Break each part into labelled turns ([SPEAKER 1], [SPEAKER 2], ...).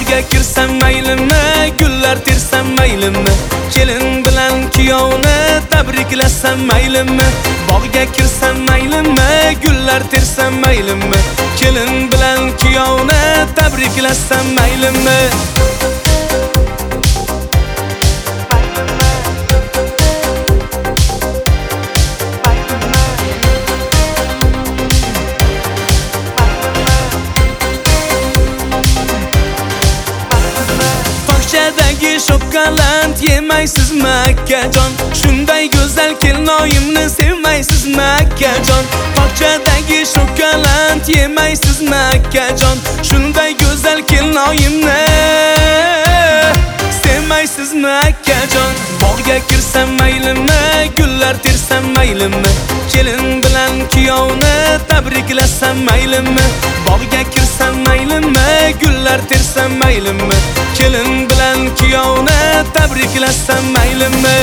[SPEAKER 1] Bog'ga kirsam maylimi, gullar tersam maylimi, kelin bilan kuyovni tabriklasam maylimi. Bog'ga kirsam maylimi, gullar tersam maylimi, kelin bilan kuyovni tabriklasam maylimi. Bahçedagi shokolad yemaysizmi akajon? Shunday go'zal kelinoyimni sevmaysizmi akajon? Bahçedagi shokolad yemaysizmi akajon? Shunday go'zal kelinoyimni sevmaysizmi akajon? Bog'ga kirsam maylimi, gullar tersam maylimi, kelin bilan kuyovni tabriklasam maylimi. Bog'ga kirsam maylimi, gullar tersam maylimi, kelin bilan kuyovni tabriklasam maylimi.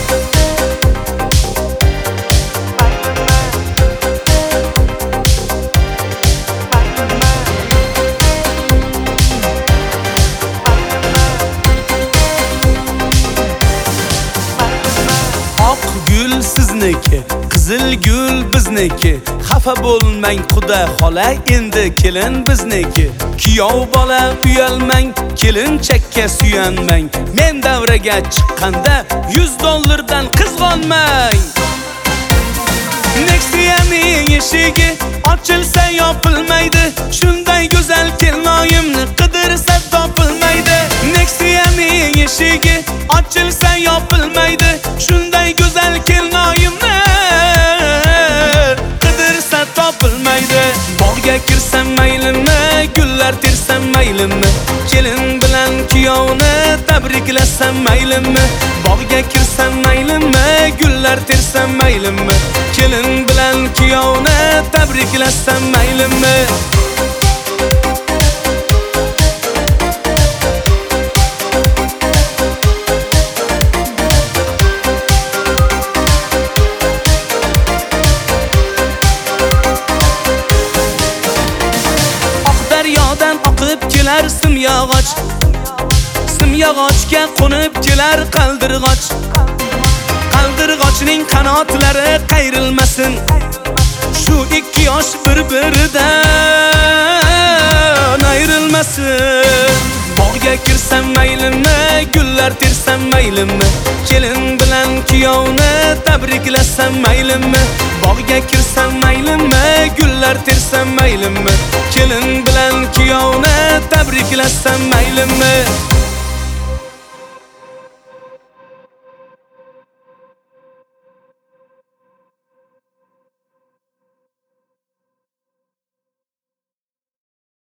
[SPEAKER 1] Oq gul sizniki, qizil gul bizniki. Xafa bo'lmang xudo xola, endi kelin bizniki. Kuyov bola uyalmang, kelinchakka suyanmang. Men davraga chiqqanda $100 qiz olmang. Nexia'ning eshigi ochilsa yopilmaydi, shunday go'zal kelinoyimni qidirsa topilmaydi. Nexia'ning eshigi ochilsa yopilmaydi, shunday go'zal kelinoyimni qidirsa topilmaydi. Bog'ga kirsam maylimi, gullar tersam maylimi, kelin bilan kuyovni tabriklasam maylimi. Bog'ga kirsam maylimi, gullar tersam maylimi, kelin bilan kuyovni tabriklasam maylimi. Daryodan oqib kelar simyog'och, simyog'ochga qo'nib kelar qaldirg'och. Qaldirg'ochning qanotlari qayrilmasin, shu ikki yosh bir-biridan ayrilmasin. Bog'ga kirsam maylimi, gullar tersam maylimi, kelin bilan kuyovni tabriklasam maylimi. Bog'ga kirsam maylimi, gullar tersam maylimi, kelin bilan kuyovni tabriklasam maylimi.